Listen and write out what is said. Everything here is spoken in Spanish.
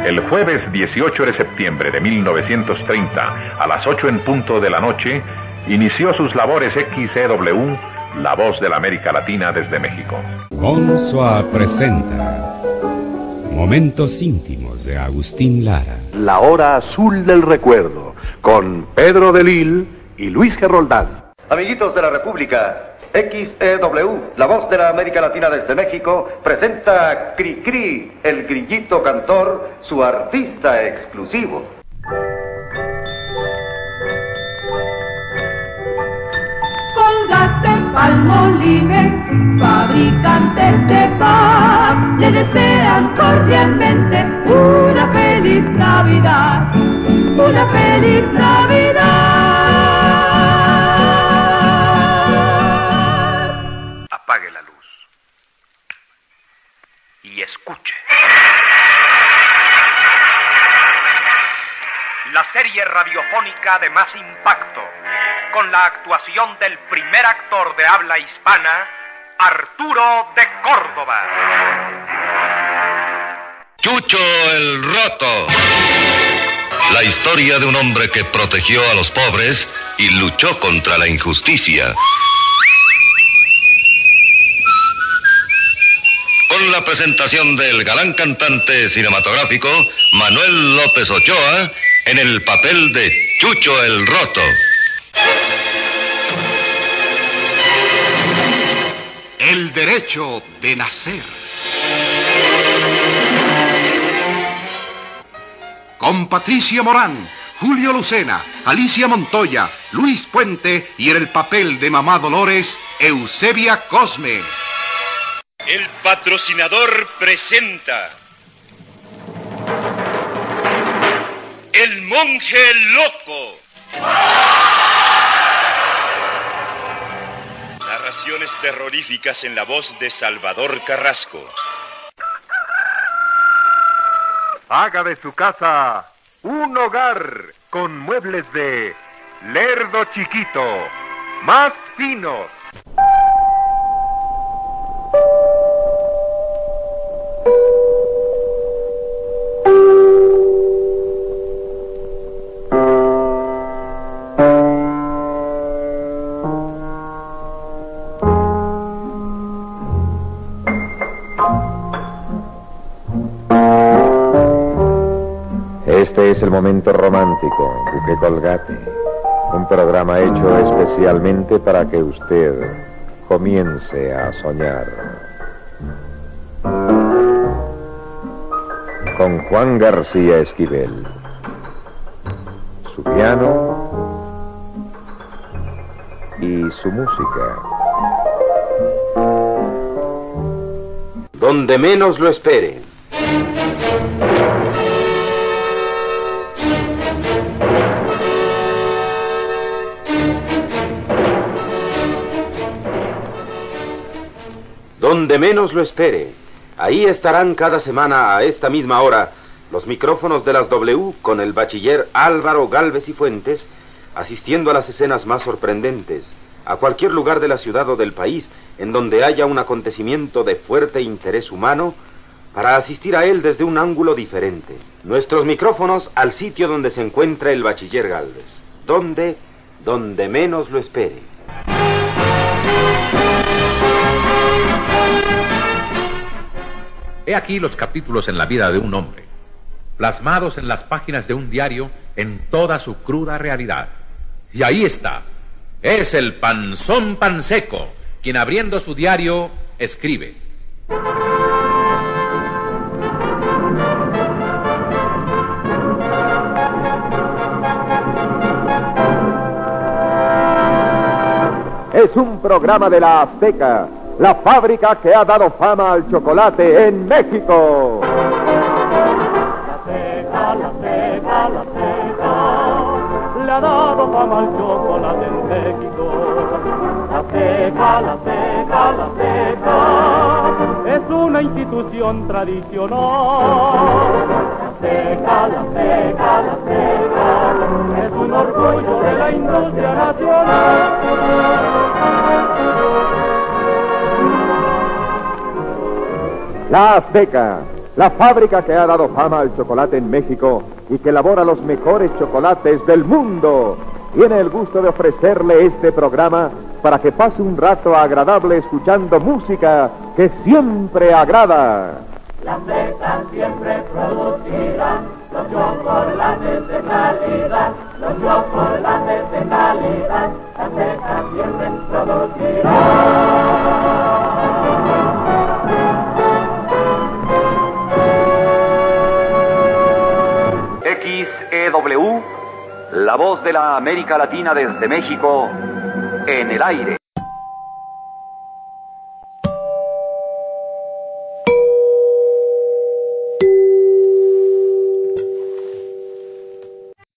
El jueves 18 de septiembre de 1930, a las 8 en punto de la noche, inició sus labores XEW, La Voz de la América Latina desde México. Consua presenta Momentos íntimos de Agustín Lara. La hora azul del recuerdo, con Pedro de Lille y Luis Geroldán. Amiguitos de la República, XEW, La Voz de la América Latina desde México, presenta a Cri-Cri, el grillito cantor, su artista exclusivo. Colgate, Palmolive, fabricantes de paz, le desean cordialmente una feliz Navidad, una feliz Navidad. Apague la luz y escuche. La serie radiofónica de más impacto, con la actuación del primer actor de habla hispana, Arturo de Córdoba. Chucho el Roto. La historia de un hombre que protegió a los pobres y luchó contra la injusticia. Con la presentación del galán cantante cinematográfico Manuel López Ochoa en el papel de Chucho el Roto. El derecho de nacer. Con Patricia Morán, Julio Lucena, Alicia Montoya, Luis Puente y en el papel de Mamá Dolores, Eusebia Cosme. El patrocinador presenta El Monje Loco. Narraciones terroríficas en la voz de Salvador Carrasco. Haga de su casa un hogar con muebles de Lerdo Chiquito, más finos. Este es el momento romántico, Duque Colgate. Un programa hecho especialmente para que usted comience a soñar. Con Juan García Esquivel. Su piano y su música. Donde menos lo espere. Donde menos lo espere. Ahí estarán cada semana a esta misma hora los micrófonos de las W con el bachiller Álvaro Gálvez y Fuentes, asistiendo a las escenas más sorprendentes, a cualquier lugar de la ciudad o del país en donde haya un acontecimiento de fuerte interés humano, para asistir a él desde un ángulo diferente. Nuestros micrófonos al sitio donde se encuentra el bachiller Gálvez. Donde menos lo espere. He aquí los capítulos en la vida de un hombre, plasmados en las páginas de un diario en toda su cruda realidad. Y ahí está, es el Panzón Panseco, quien abriendo su diario escribe: Es un programa de la Azteca, la fábrica que ha dado fama al chocolate en México. La Azteca le ha dado fama al chocolate en México. La Azteca es una institución tradicional. La Azteca es un orgullo de la industria nacional. La Azteca, la fábrica que ha dado fama al chocolate en México y que elabora los mejores chocolates del mundo, tiene el gusto de ofrecerle este programa para que pase un rato agradable escuchando música que siempre agrada. Las becas siempre producirán los chocolates de calidad, los chocolates de calidad, las becas siempre producirán. XEW, la voz de la América Latina desde México, en el aire.